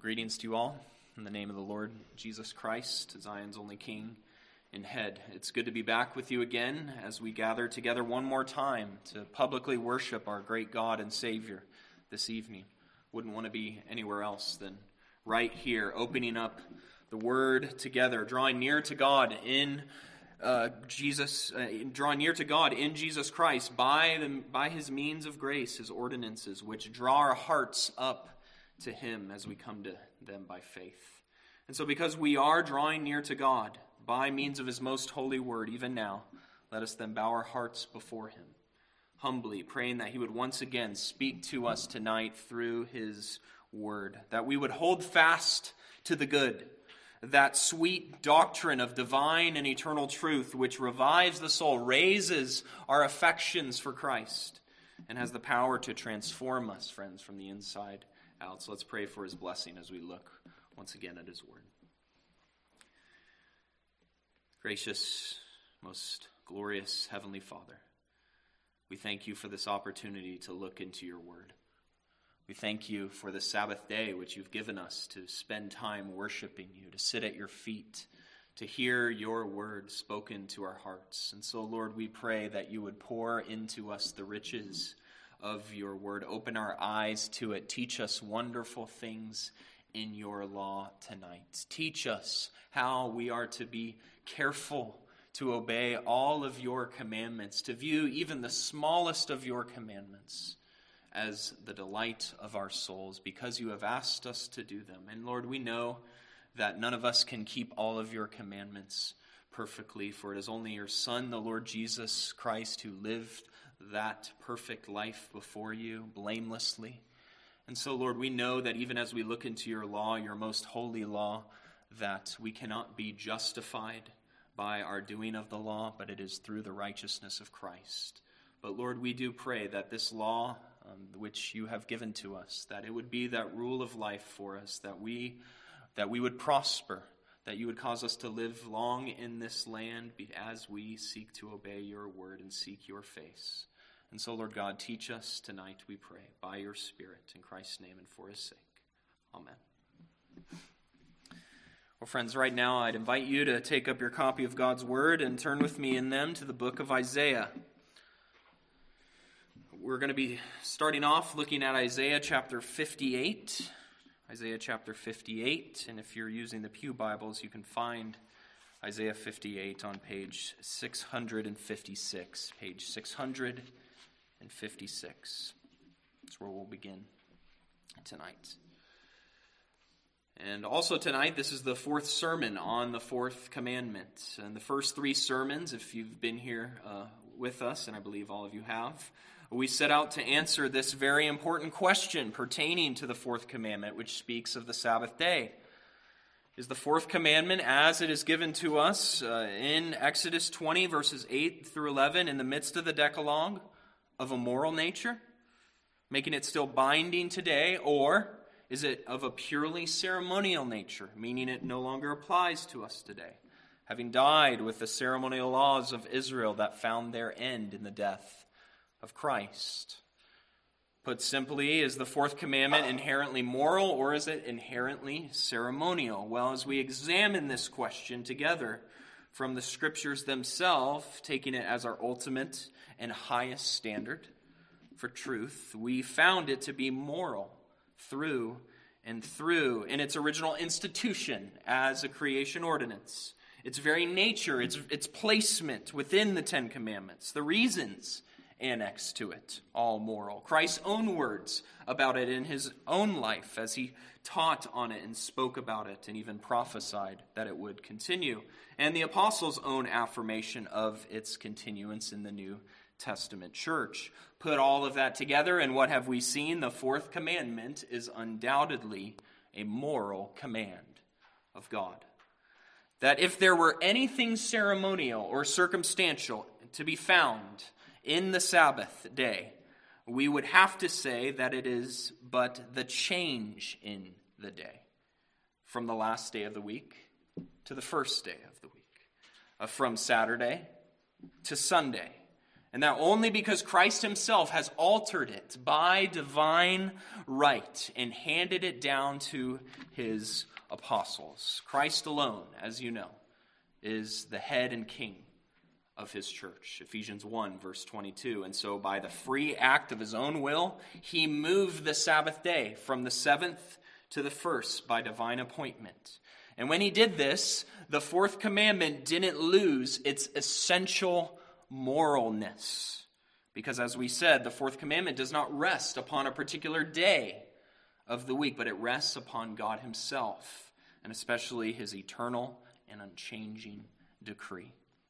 Greetings to you all in the name of the Lord Jesus Christ, Zion's only King and Head. It's good to be back with you again as we gather together one more time to publicly worship our great God and Savior this evening. Wouldn't want to be anywhere else than right here, opening up the Word together, drawing near to God in drawing near to God in Jesus Christ by His means of grace, His ordinances, which draw our hearts up to Him as we come to them by faith. And so because we are drawing near to God by means of His most holy word, even now, let us then bow our hearts before Him, humbly praying that He would once again speak to us tonight through His word, that we would hold fast to the good, that sweet doctrine of divine and eternal truth which revives the soul, raises our affections for Christ, and has the power to transform us, friends, from the inside out. So let's pray for His blessing as we look once again at His word. Gracious, most glorious Heavenly Father, we thank You for this opportunity to look into Your word. We thank You for the Sabbath day which You've given us to spend time worshiping You, to sit at Your feet, to hear Your word spoken to our hearts. And so, Lord, we pray that You would pour into us the riches of Your word. Open our eyes to it. Teach us wonderful things in Your law tonight. Teach us how we are to be careful to obey all of Your commandments, to view even the smallest of Your commandments as the delight of our souls, because You have asked us to do them. And Lord, we know that none of us can keep all of Your commandments perfectly, for it is only Your Son, the Lord Jesus Christ, who lived that perfect life before You blamelessly. And so, Lord, we know that even as we look into Your law, Your most holy law, that we cannot be justified by our doing of the law, but it is through the righteousness of Christ. But Lord, we do pray that this law which You have given to us, that it would be that rule of life for us, that we would prosper, that You would cause us to live long in this land as we seek to obey Your word and seek Your face. And so, Lord God, teach us tonight, we pray, by Your Spirit, in Christ's name and for His sake. Amen. Well, friends, right now I'd invite you to take up your copy of God's Word and turn with me in them to the book of Isaiah. We're going to be starting off looking at Isaiah chapter 58. Isaiah chapter 58, and if you're using the Pew Bibles, you can find Isaiah 58 on page 656. Page 656. That's where we'll begin tonight. And also tonight, this is the fourth sermon on the fourth commandment. And the first three sermons, if you've been here with us, and I believe all of you have, we set out to answer this very important question pertaining to the fourth commandment, which speaks of the Sabbath day. Is the fourth commandment, as it is given to us in Exodus 20, verses 8 through 11, in the midst of the Decalogue, of a moral nature, making it still binding today, or is it of a purely ceremonial nature, meaning it no longer applies to us today, having died with the ceremonial laws of Israel that found their end in the death of Christ? Put simply, is the fourth commandment inherently moral, or is it inherently ceremonial? Well, as we examine this question together from the Scriptures themselves, taking it as our ultimate and highest standard for truth, we found it to be moral through and through in its original institution as a creation ordinance, its very nature, its placement within the Ten Commandments, the reasons annexed to it, all moral. Christ's own words about it in His own life as He taught on it and spoke about it and even prophesied that it would continue. And the apostles' own affirmation of its continuance in the New Testament church. Put all of that together, and what have we seen? The fourth commandment is undoubtedly a moral command of God. That if there were anything ceremonial or circumstantial to be found in the Sabbath day, we would have to say that it is but the change in the day, from the last day of the week to the first day of the week, from Saturday to Sunday, And that only because Christ himself has altered it by divine right and handed it down to his apostles. Christ alone, as you know, is the head and king of his church. Ephesians 1, verse 22. And so by the free act of his own will, he moved the Sabbath day from the 7th to the 1st by divine appointment. And when he did this, the fourth commandment didn't lose its essential moralness. Because as we said, the fourth commandment does not rest upon a particular day of the week, but it rests upon God himself, and especially his eternal and unchanging decree.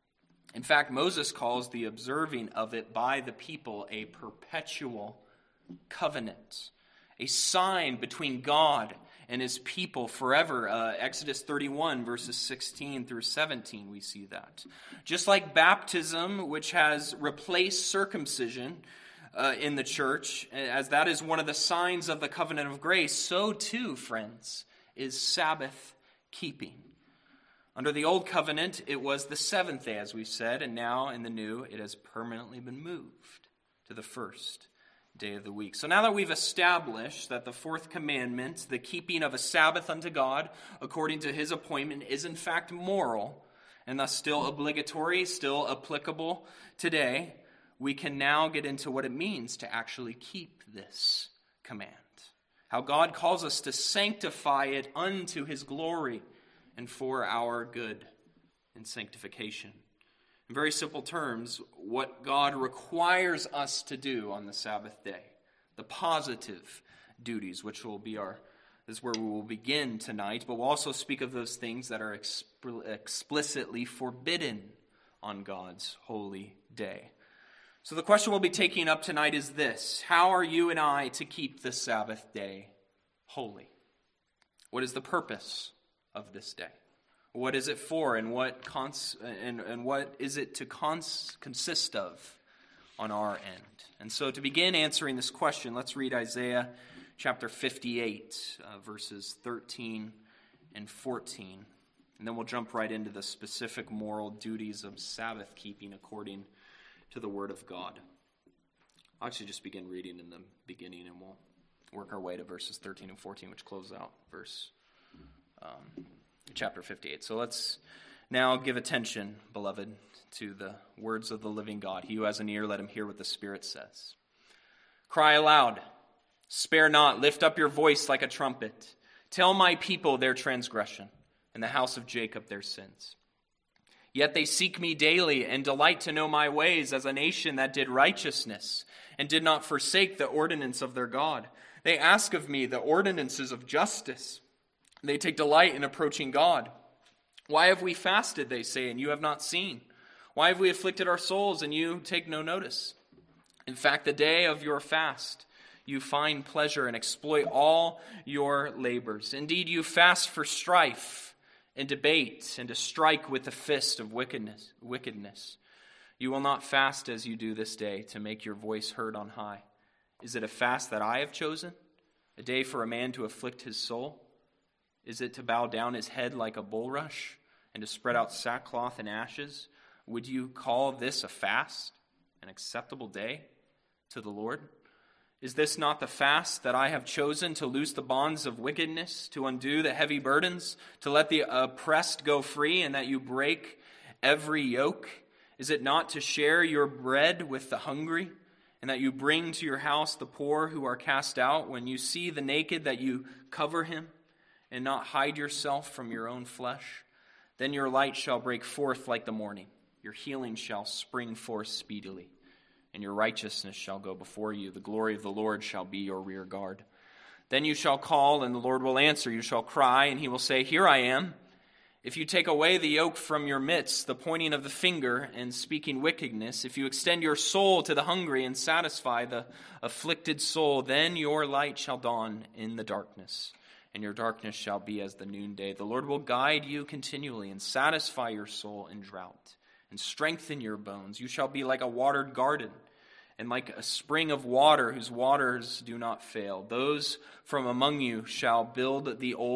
In fact, Moses calls the observing of it by the people a perpetual covenant, a sign between God and his people forever. Exodus 31, verses 16 through 17, we see that. Just like baptism, which has replaced circumcision in the church, as that is one of the signs of the covenant of grace, so too, friends, is Sabbath keeping. Under the old covenant, it was the 7th day, as we've said, and now in the new, it has permanently been moved to the 1st day of the week. So now that we've established that the fourth commandment, the keeping of a Sabbath unto God, according to his appointment, is in fact moral, and thus still obligatory, still applicable today, we can now get into what it means to actually keep this command. How God calls us to sanctify it unto his glory and for our good and sanctification. In very simple terms, what God requires us to do on the Sabbath day, the positive duties, which will be this is where we will begin tonight, but we'll also speak of those things that are explicitly forbidden on God's holy day. So the question we'll be taking up tonight is this: how are you and I to keep the Sabbath day holy? What is the purpose of this day? What is it for, and what is it to consist of on our end? And so to begin answering this question, let's read Isaiah chapter 58, verses 13 and 14. And then we'll jump right into the specific moral duties of Sabbath keeping according to the Word of God. I'll actually just begin reading in the beginning, and we'll work our way to verses 13 and 14, which close out chapter 58. So let's now give attention, beloved, to the words of the living God. He who has an ear, let him hear what the Spirit says. Cry aloud, spare not, lift up your voice like a trumpet. Tell my people their transgression, and the house of Jacob their sins. Yet they seek me daily and delight to know my ways, as a nation that did righteousness and did not forsake the ordinance of their God. They ask of me the ordinances of justice. They take delight in approaching God. Why have we fasted, they say, and you have not seen? Why have we afflicted our souls, and you take no notice? In fact, the day of your fast, you find pleasure and exploit all your labors. Indeed, you fast for strife and debate and to strike with the fist of wickedness. You will not fast as you do this day to make your voice heard on high. Is it a fast that I have chosen? A day for a man to afflict his soul? Is it to bow down his head like a bulrush and to spread out sackcloth and ashes? Would you call this a fast, an acceptable day to the Lord? Is this not the fast that I have chosen, to loose the bonds of wickedness, to undo the heavy burdens, to let the oppressed go free, and that you break every yoke? Is it not to share your bread with the hungry, and that you bring to your house the poor who are cast out? When you see the naked, that you cover him, and not hide yourself from your own flesh? Then your light shall break forth like the morning. Your healing shall spring forth speedily, and your righteousness shall go before you. The glory of the Lord shall be your rear guard. Then you shall call, and the Lord will answer. You shall cry, and he will say, Here I am. If you take away the yoke from your midst, the pointing of the finger and speaking wickedness, if you extend your soul to the hungry and satisfy the afflicted soul, then your light shall dawn in the darkness, and your darkness shall be as the noonday. The Lord will guide you continually and satisfy your soul in drought and strengthen your bones. You shall be like a watered garden and like a spring of water whose waters do not fail. Those from among you shall build the old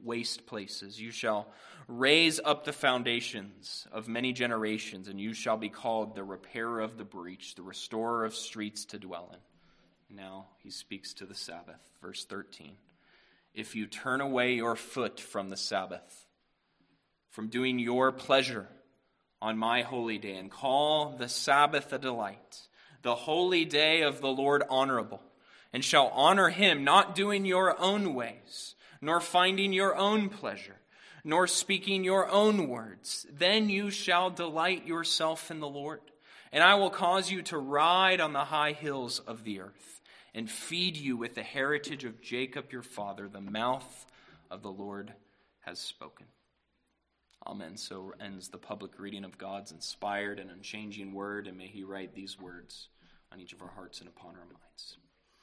waste places. You shall raise up the foundations of many generations, and you shall be called the repairer of the breach, the restorer of streets to dwell in. Now he speaks to the Sabbath. Verse 13. If you turn away your foot from the Sabbath, from doing your pleasure on my holy day, and call the Sabbath a delight, the holy day of the Lord honorable, and shall honor him, not doing your own ways, nor finding your own pleasure, nor speaking your own words, then you shall delight yourself in the Lord. And I will cause you to ride on the high hills of the earth, and feed you with the heritage of Jacob your father. The mouth of the Lord has spoken. Amen. So ends the public reading of God's inspired and unchanging word, and may he write these words on each of our hearts and upon our minds.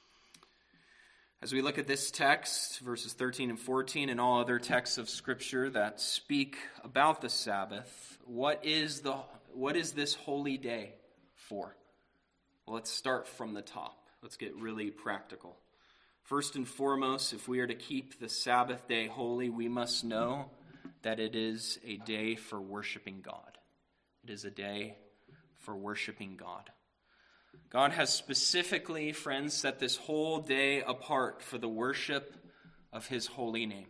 As we look at this text, verses 13 and 14, and all other texts of Scripture that speak about the Sabbath, what is this holy day for? Well, let's start from the top. Let's get really practical. First and foremost, if we are to keep the Sabbath day holy, we must know that it is a day for worshiping God. It is a day for worshiping God. God has specifically, friends, set this whole day apart for the worship of his holy name.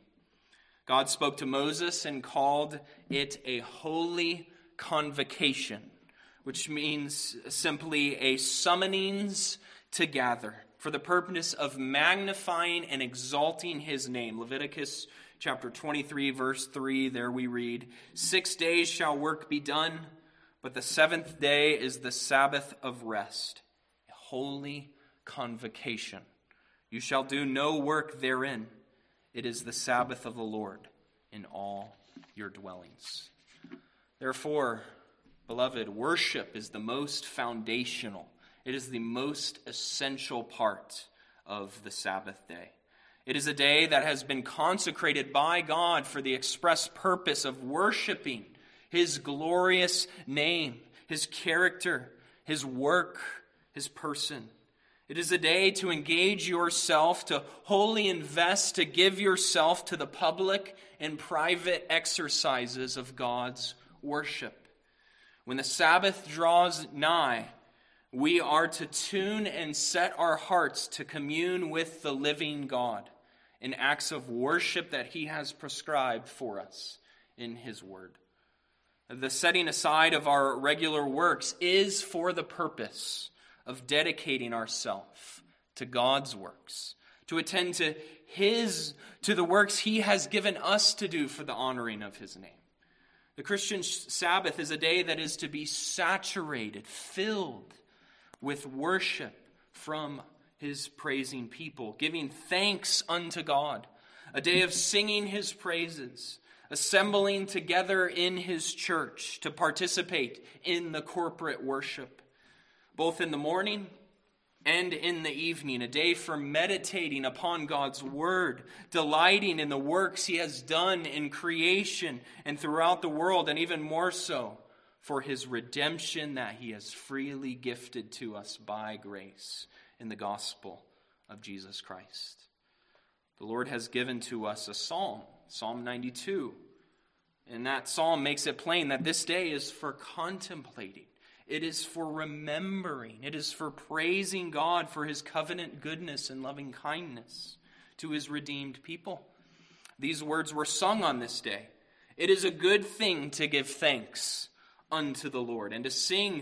God spoke to Moses and called it a holy convocation, which means simply a summonings to gather for the purpose of magnifying and exalting his name. Leviticus chapter 23, verse 3, there we read, 6 days shall work be done, but the seventh day is the Sabbath of rest, a holy convocation. You shall do no work therein. It is the Sabbath of the Lord in all your dwellings. Therefore, beloved, worship is the most foundational. It is the most essential part of the Sabbath day. It is a day that has been consecrated by God for the express purpose of worshiping his glorious name, his character, his work, his person. It is a day to engage yourself, to wholly invest, to give yourself to the public and private exercises of God's worship. When the Sabbath draws nigh, we are to tune and set our hearts to commune with the living God in acts of worship that he has prescribed for us in his word. The setting aside of our regular works is for the purpose of dedicating ourselves to God's works, to attend to the works he has given us to do for the honoring of his name. The Christian Sabbath is a day that is to be saturated, filled with worship from his praising people, giving thanks unto God, a day of singing his praises, assembling together in his church to participate in the corporate worship, both in the morning and in the evening, a day for meditating upon God's word, delighting in the works he has done in creation and throughout the world, and even more so for his redemption that he has freely gifted to us by grace in the gospel of Jesus Christ. The Lord has given to us a psalm, Psalm 92. And that psalm makes it plain that this day is for contemplating. It is for remembering. It is for praising God for his covenant goodness and loving kindness to his redeemed people. These words were sung on this day. It is a good thing to give thanks unto the Lord, and to sing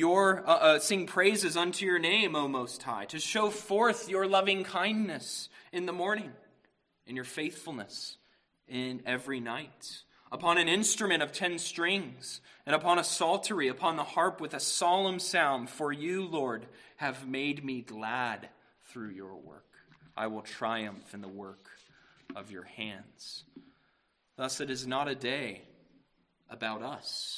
praises unto your name, O Most High, to show forth your loving kindness in the morning, and your faithfulness in every night, upon an instrument of 10 strings, and upon a psaltery, upon the harp with a solemn sound. For you, Lord, have made me glad through your work. I will triumph in the work of your hands. Thus it is not a day about us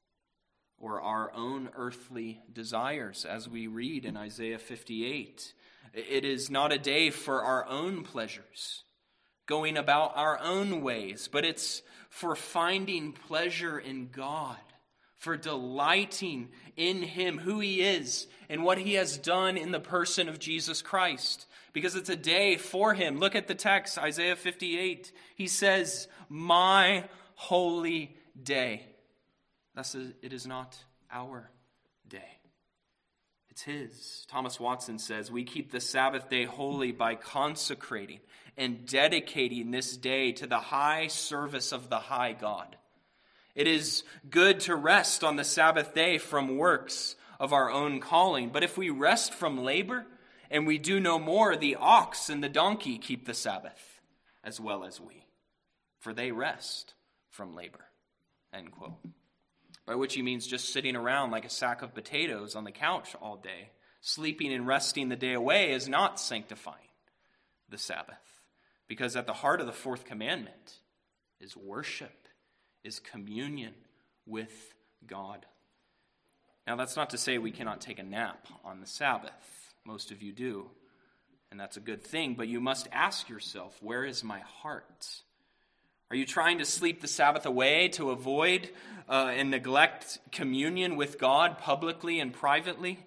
or our own earthly desires, as we read in Isaiah 58. It is not a day for our own pleasures, going about our own ways, but it's for finding pleasure in God, for delighting in him, who he is, and what he has done in the person of Jesus Christ. Because it's a day for him. Look at the text, Isaiah 58. He says, my holy day. Thus it is not our day. It's his. Thomas Watson says, we keep the Sabbath day holy by consecrating and dedicating this day to the high service of the high God. It is good to rest on the Sabbath day from works of our own calling. But if we rest from labor and we do no more, the ox and the donkey keep the Sabbath as well as we, for they rest from labor. End quote. By which he means just sitting around like a sack of potatoes on the couch all day, sleeping and resting the day away is not sanctifying the Sabbath. Because at the heart of the fourth commandment is worship, is communion with God. Now, that's not to say we cannot take a nap on the Sabbath. Most of you do, and that's a good thing. But you must ask yourself, where is my heart? Are you trying to sleep the Sabbath away to avoid and neglect communion with God publicly and privately?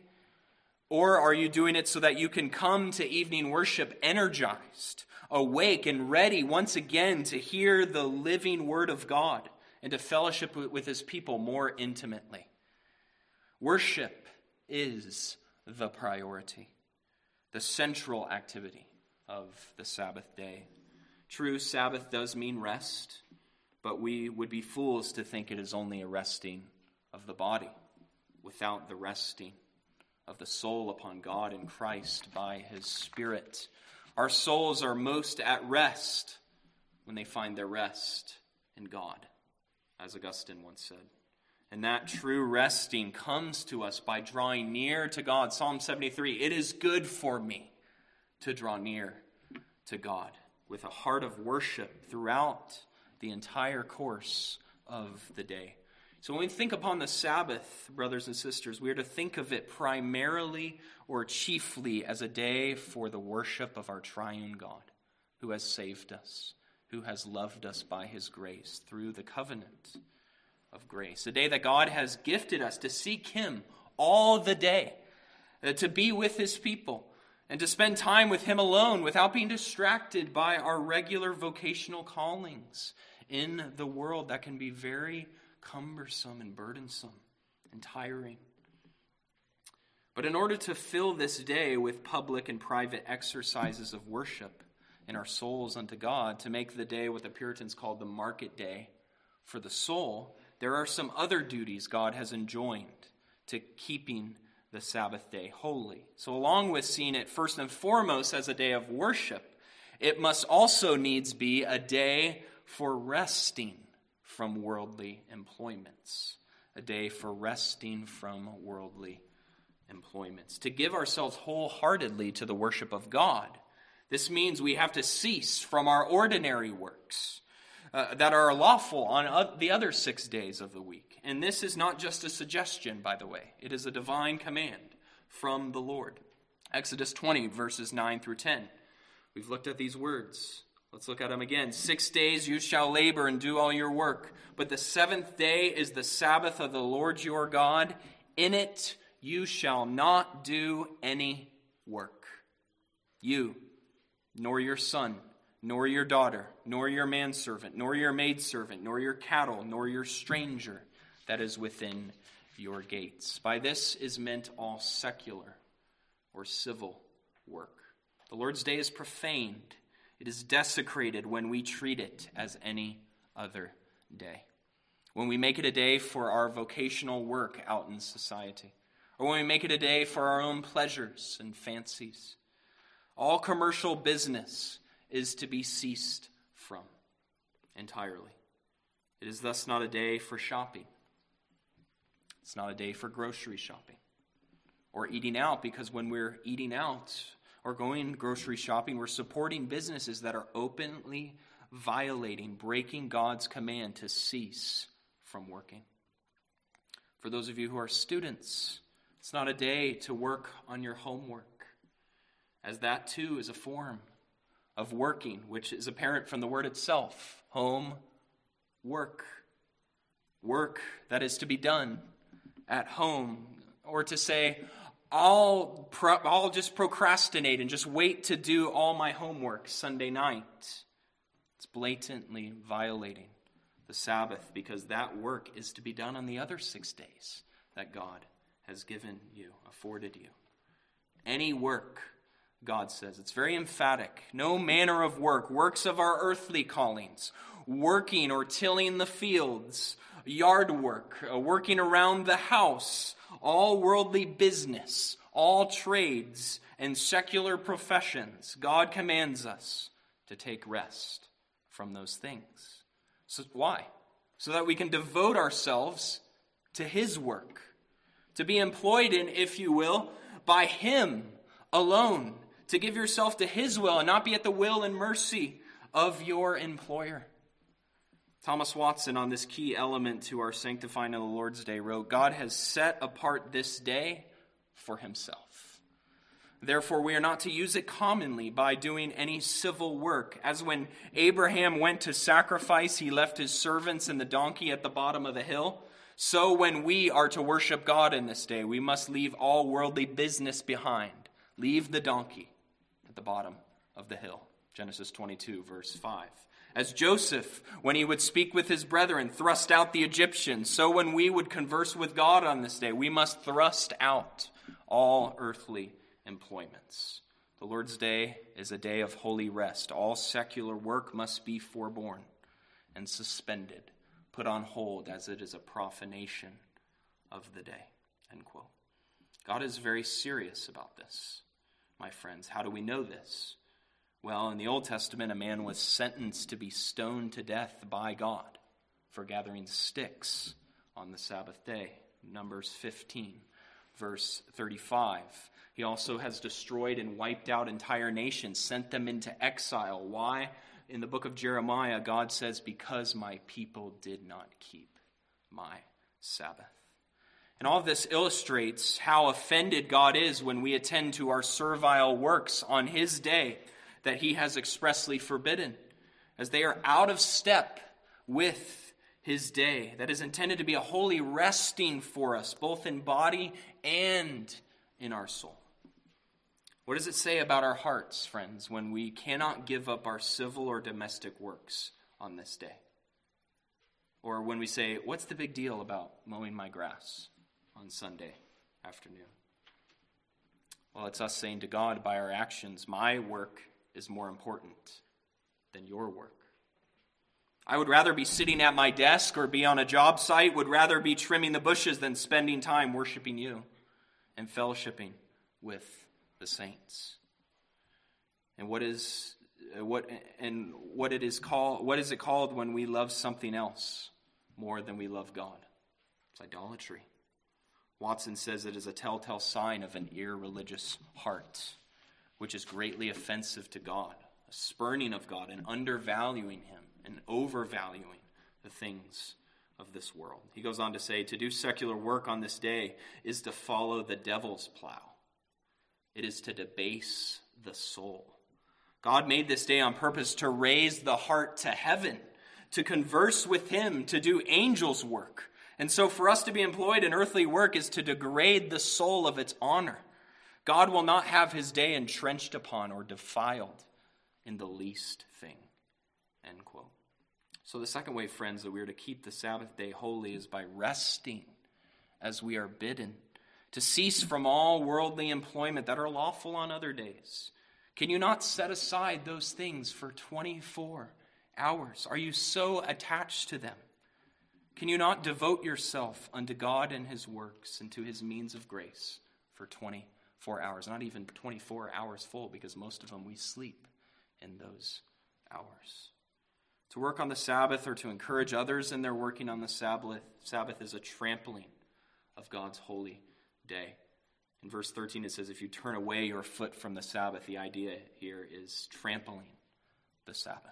Or are you doing it so that you can come to evening worship energized, awake, and ready once again to hear the living word of God and to fellowship with his people more intimately? Worship is the priority, the central activity of the Sabbath day. True, Sabbath does mean rest, but we would be fools to think it is only a resting of the body without the resting of the soul upon God in Christ by his Spirit. Our souls are most at rest when they find their rest in God, as Augustine once said. And that true resting comes to us by drawing near to God. Psalm 73, it is good for me to draw near to God with a heart of worship throughout the entire course of the day. So when we think upon the Sabbath, brothers and sisters, we are to think of it primarily or chiefly as a day for the worship of our triune God, who has saved us, who has loved us by his grace through the covenant of grace. A day that God has gifted us to seek him all the day, to be with his people, and to spend time with him alone without being distracted by our regular vocational callings in the world that can be very cumbersome and burdensome and tiring. But in order to fill this day with public and private exercises of worship in our souls unto God, to make the day what the Puritans called the market day for the soul, there are some other duties God has enjoined to keeping the Sabbath day holy. So along with seeing it first and foremost as a day of worship, it must also needs be a day for resting from worldly employments. A day for resting from worldly employments. To give ourselves wholeheartedly to the worship of God. This means we have to cease from our ordinary works that are lawful on the other 6 days of the week. And this is not just a suggestion, by the way. It is a divine command from the Lord. Exodus 20, verses 9 through 10. We've looked at these words. Let's look at them again. 6 days you shall labor and do all your work, but the 7th day is the Sabbath of the Lord your God. In it you shall not do any work. You, nor your son, nor your daughter, nor your manservant, nor your maidservant, nor your cattle, nor your stranger that is within your gates. By this is meant all secular or civil work. The Lord's day is profaned. It is desecrated when we treat it as any other day. When we make it a day for our vocational work out in society, or when we make it a day for our own pleasures and fancies. All commercial business is to be ceased from entirely. It is thus not a day for shopping. It's not a day for grocery shopping or eating out, because when we're eating out or going grocery shopping, we're supporting businesses that are openly violating, breaking God's command to cease from working. For those of you who are students, it's not a day to work on your homework, as that too is a form of working, which is apparent from the word itself. Home, work. work that is to be done at home, or to say, I'll just procrastinate and just wait to do all my homework Sunday night. It's blatantly violating the Sabbath, because that work is to be done on the other 6 days that God has given you, afforded you. Any work, God says, it's very emphatic. No manner of work, works of our earthly callings, working or tilling the fields, yard work, working around the house, all worldly business, all trades and secular professions. God commands us to take rest from those things. So why? So that we can devote ourselves to His work, to be employed in, if you will, by Him alone, to give yourself to His will and not be at the will and mercy of your employer. Thomas Watson, on this key element to our sanctifying of the Lord's Day, wrote, God has set apart this day for Himself. Therefore, we are not to use it commonly by doing any civil work. As when Abraham went to sacrifice, he left his servants and the donkey at the bottom of the hill. So when we are to worship God in this day, we must leave all worldly business behind. Leave the donkey at the bottom of the hill. Genesis 22, verse 5. As Joseph, when he would speak with his brethren, thrust out the Egyptians, so when we would converse with God on this day, we must thrust out all earthly employments. The Lord's Day is a day of holy rest. All secular work must be forborne and suspended, put on hold, as it is a profanation of the day. End quote. God is very serious about this, my friends. How do we know this? Well, in the Old Testament, a man was sentenced to be stoned to death by God for gathering sticks on the Sabbath day. Numbers 15, verse 35. He also has destroyed and wiped out entire nations, sent them into exile. Why? In the book of Jeremiah, God says, because my people did not keep my Sabbath. And all of this illustrates how offended God is when we attend to our servile works on His day that He has expressly forbidden, as they are out of step with His day that is intended to be a holy resting for us, both in body and in our soul. What does it say about our hearts, friends, when we cannot give up our civil or domestic works on this day? Or when we say, what's the big deal about mowing my grass on Sunday afternoon? Well, it's us saying to God by our actions, my work is more important than your work. I would rather be sitting at my desk or be on a job site, would rather be trimming the bushes than spending time worshiping you and fellowshipping with the saints. And what is it called when we love something else more than we love God? It's idolatry. Watson says it is a telltale sign of an irreligious heart, which is greatly offensive to God, a spurning of God and undervaluing Him and overvaluing the things of this world. He goes on to say, to do secular work on this day is to follow the devil's plow. It is to debase the soul. God made this day on purpose to raise the heart to heaven, to converse with Him, to do angels' work. And so for us to be employed in earthly work is to degrade the soul of its honor. God will not have His day entrenched upon or defiled in the least thing. End quote. So the second way, friends, that we are to keep the Sabbath day holy is by resting as we are bidden, to cease from all worldly employment that are lawful on other days. Can you not set aside those things for 24 hours? Are you so attached to them? Can you not devote yourself unto God and His works and to His means of grace for 24 hours? Not even 24 hours full, because most of them we sleep in those hours. To work on the Sabbath or to encourage others in their working on the Sabbath is a trampling of God's holy day. In verse 13 it says, if you turn away your foot from the Sabbath, the idea here is trampling the Sabbath.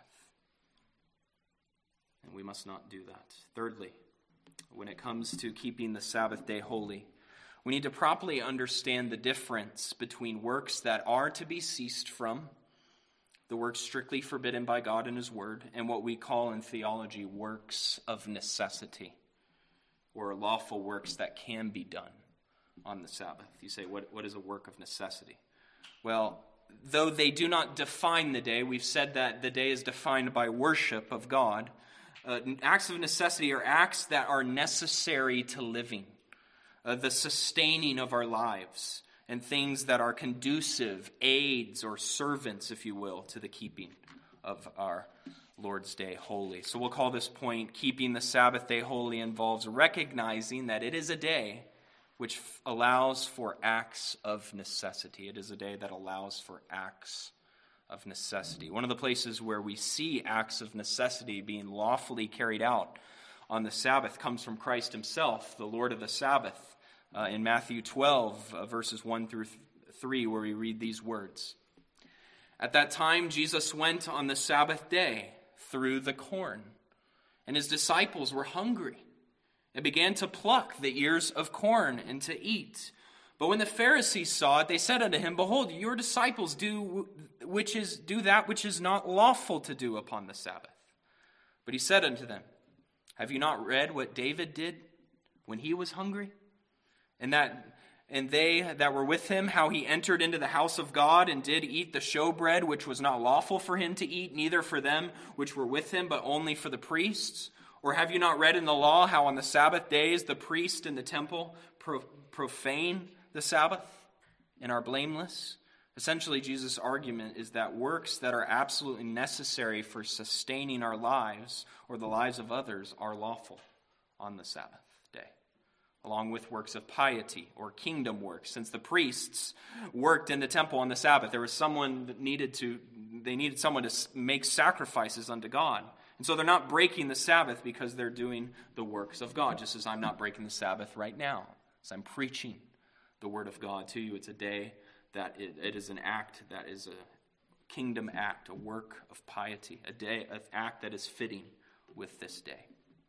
And we must not do that. Thirdly, when it comes to keeping the Sabbath day holy, we need to properly understand the difference between works that are to be ceased from, the works strictly forbidden by God and His Word, and what we call in theology works of necessity. or lawful works that can be done on the Sabbath. You say, what is a work of necessity? Well, though they do not define the day, we've said that the day is defined by worship of God. Acts of necessity are acts that are necessary to living, the sustaining of our lives, and things that are conducive, aids or servants, if you will, to the keeping of our Lord's Day holy. So we'll call this point, keeping the Sabbath day holy involves recognizing that it is a day which allows for acts of necessity. It is a day that allows for acts of necessity. One of the places where we see acts of necessity being lawfully carried out on the Sabbath comes from Christ himself, the Lord of the Sabbath, in Matthew 12, verses 1 through 3, where we read these words. At that time, Jesus went on the Sabbath day through the corn, and his disciples were hungry and began to pluck the ears of corn and to eat. But when the Pharisees saw it, they said unto him, Behold, your disciples do that which is not lawful to do upon the Sabbath. But he said unto them, Have you not read what David did when he was hungry? And they that were with him, how he entered into the house of God and did eat the showbread, which was not lawful for him to eat, neither for them which were with him, but only for the priests? Or have you not read in the law how on the Sabbath days the priest in the temple profane the Sabbath and are blameless? Essentially, Jesus' argument is that works that are absolutely necessary for sustaining our lives or the lives of others are lawful on the Sabbath day, along with works of piety or kingdom works. Since the priests worked in the temple on the Sabbath, there was someone that needed someone to make sacrifices unto God. And so they're not breaking the Sabbath because they're doing the works of God, just as I'm not breaking the Sabbath right now, as I'm preaching the word of God to you. It's a day that it is an act that is a kingdom act, a work of piety, an act that is fitting with this day.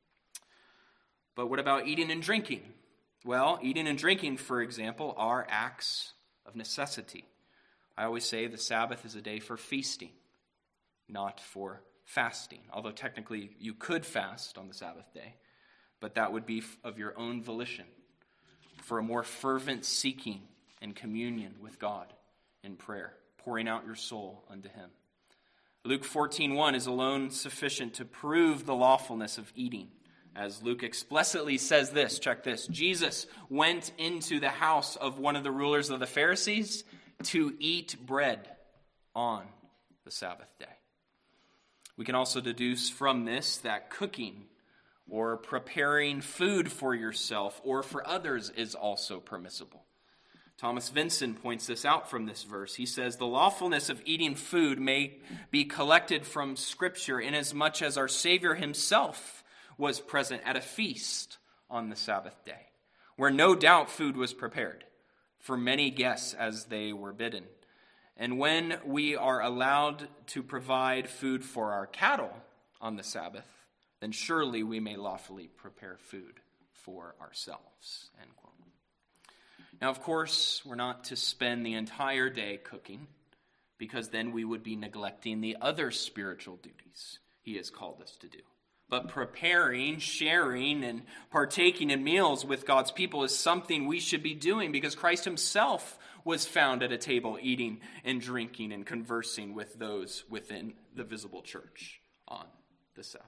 But what about eating and drinking? Well, eating and drinking, for example, are acts of necessity. I always say the Sabbath is a day for feasting, not for fasting. Although technically you could fast on the Sabbath day, but that would be of your own volition, for a more fervent seeking and communion with God in prayer, pouring out your soul unto him. Luke 14:1 is alone sufficient to prove the lawfulness of eating. As Luke explicitly says this, check this, Jesus went into the house of one of the rulers of the Pharisees to eat bread on the Sabbath day. We can also deduce from this that cooking or preparing food for yourself or for others is also permissible. Thomas Vincent points this out from this verse. He says, the lawfulness of eating food may be collected from Scripture inasmuch as our Savior himself was present at a feast on the Sabbath day, where no doubt food was prepared for many guests as they were bidden. And when we are allowed to provide food for our cattle on the Sabbath, then surely we may lawfully prepare food for ourselves. End quote. Now, of course, we're not to spend the entire day cooking, because then we would be neglecting the other spiritual duties he has called us to do. But preparing, sharing, and partaking in meals with God's people is something we should be doing, because Christ himself was found at a table eating and drinking and conversing with those within the visible church on the Sabbath.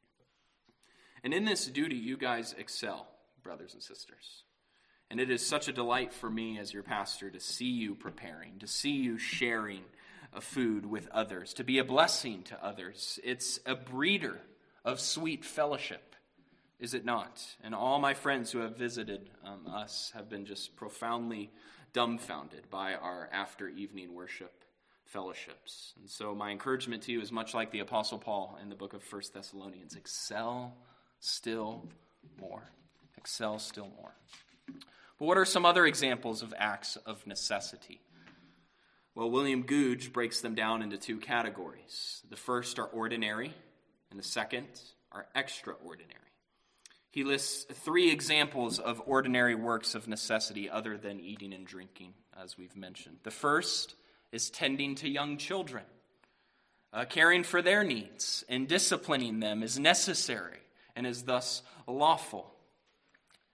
And in this duty, you guys excel, brothers and sisters. And it is such a delight for me as your pastor to see you preparing, to see you sharing food with others, to be a blessing to others. It's a breeder of sweet fellowship, is it not? And all my friends who have visited us have been just profoundly dumbfounded by our after-evening worship fellowships. And so my encouragement to you is much like the Apostle Paul in the book of 1 Thessalonians. Excel still more. Excel still more. But what are some other examples of acts of necessity? Well, William Gouge breaks them down into two categories. The first are ordinary, and the second are extraordinary. He lists three examples of ordinary works of necessity other than eating and drinking, as we've mentioned. The first is tending to young children. Caring for their needs and disciplining them is necessary and is thus lawful.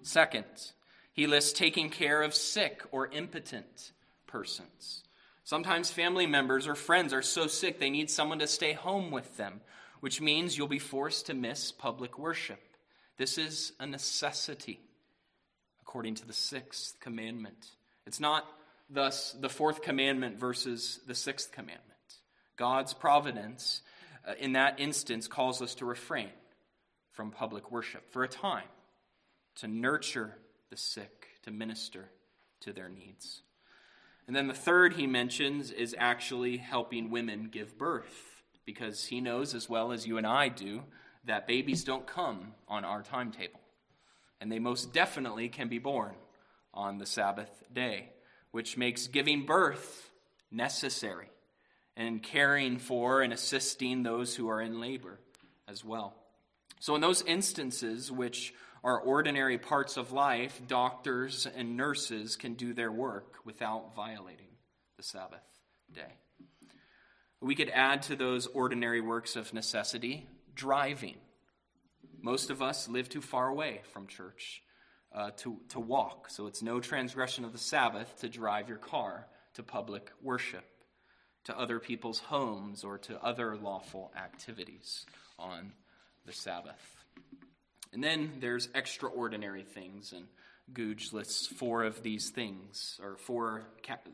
Second, he lists taking care of sick or impotent persons. Sometimes family members or friends are so sick they need someone to stay home with them, which means you'll be forced to miss public worship. This is a necessity, according to the sixth commandment. It's not thus the fourth commandment versus the sixth commandment. God's providence in that instance calls us to refrain from public worship for a time, to nurture the sick, to minister to their needs. And then the third he mentions is actually helping women give birth, because he knows as well as you and I do that babies don't come on our timetable. And they most definitely can be born on the Sabbath day, which makes giving birth necessary and caring for and assisting those who are in labor as well. So in those instances which are ordinary parts of life, doctors and nurses can do their work without violating the Sabbath day. We could add to those ordinary works of necessity driving. Most of us live too far away from church to walk, so it's no transgression of the Sabbath to drive your car to public worship, to other people's homes, or to other lawful activities on the Sabbath. And then there's extraordinary things, and Googe lists four of these things, or four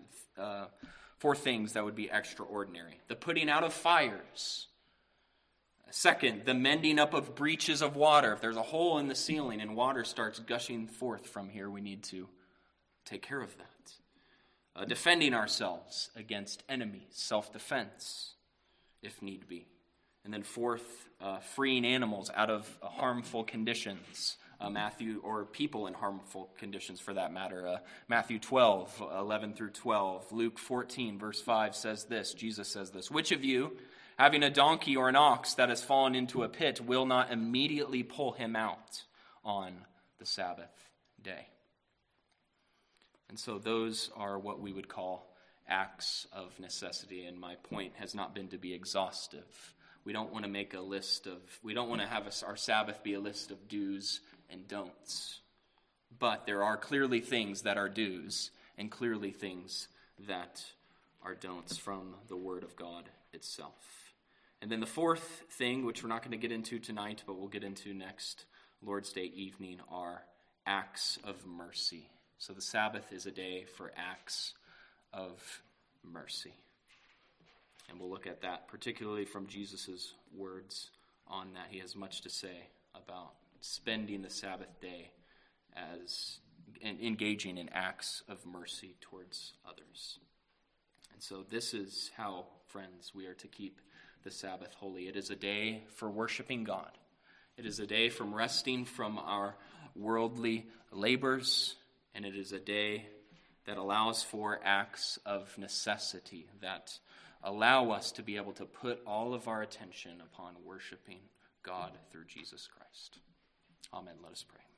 things that would be extraordinary. The putting out of fires. Second, the mending up of breaches of water. If there's a hole in the ceiling and water starts gushing forth from here, we need to take care of that. Defending ourselves against enemies, self-defense, if need be. And then fourth, freeing animals out of harmful conditions. Or people in harmful conditions for that matter. Matthew 12, 11 through 12. Luke 14, verse 5 says this. Jesus says this. Which of you, having a donkey or an ox that has fallen into a pit, will not immediately pull him out on the Sabbath day? And so those are what we would call acts of necessity. And my point has not been to be exhaustive. We don't want to make a list of, we don't want to have our Sabbath be a list of do's and don'ts. But there are clearly things that are do's and clearly things that are don'ts from the Word of God itself. And then the fourth thing, which we're not going to get into tonight, but we'll get into next Lord's Day evening, are acts of mercy. So the Sabbath is a day for acts of mercy. And we'll look at that, particularly from Jesus' words on that. He has much to say about spending the Sabbath day as engaging in acts of mercy towards others. And so this is how, friends, we are to keep the Sabbath holy. It is a day for worshiping God. It is a day from resting from our worldly labors, and it is a day that allows for acts of necessity that allow us to be able to put all of our attention upon worshiping God through Jesus Christ. Amen. Let us pray.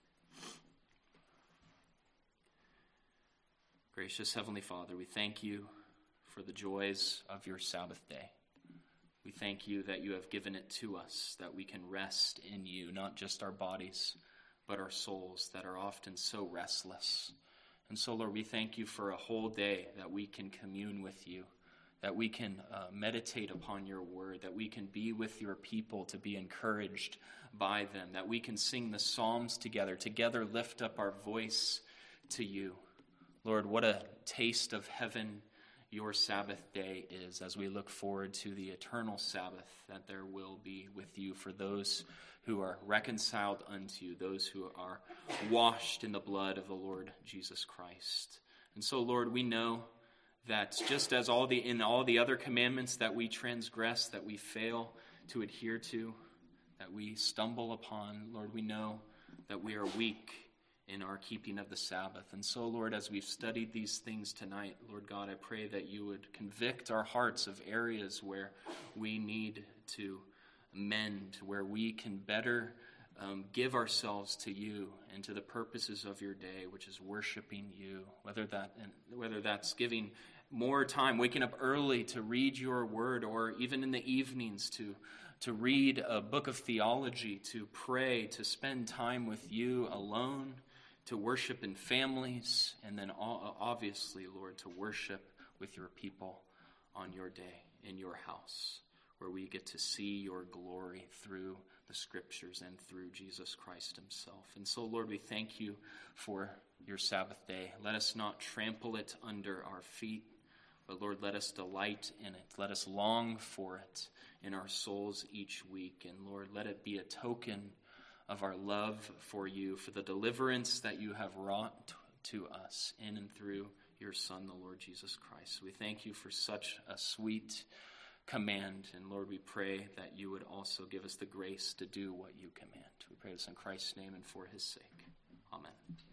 Gracious Heavenly Father, we thank you for the joys of your Sabbath day. We thank you that you have given it to us, that we can rest in you, not just our bodies, but our souls that are often so restless. And so, Lord, we thank you for a whole day that we can commune with you, that we can meditate upon your word, that we can be with your people to be encouraged by them, that we can sing the psalms together lift up our voice to you. Lord, what a taste of heaven your Sabbath day is, as we look forward to the eternal Sabbath that there will be with you for those who are reconciled unto you, those who are washed in the blood of the Lord Jesus Christ. And so, Lord, we know that just as in all the other commandments that we transgress, that we fail to adhere to, that we stumble upon, Lord, we know that we are weak in our keeping of the Sabbath. And so, Lord, as we've studied these things tonight, Lord God, I pray that you would convict our hearts of areas where we need to mend, where we can better give ourselves to you and to the purposes of your day, which is worshiping you, whether that's giving more time, waking up early to read your word, or even in the evenings to read a book of theology, to pray, to spend time with you alone, to worship in families, and then obviously, Lord, to worship with your people on your day in your house, where we get to see your glory through the Scriptures and through Jesus Christ himself. And so, Lord, we thank you for your Sabbath day. Let us not trample it under our feet, but Lord, let us delight in it. Let us long for it in our souls each week. And Lord, let it be a token of our love for you, for the deliverance that you have wrought to us in and through your Son, the Lord Jesus Christ. We thank you for such a sweet command. And Lord, we pray that you would also give us the grace to do what you command. We pray this in Christ's name and for his sake. Amen.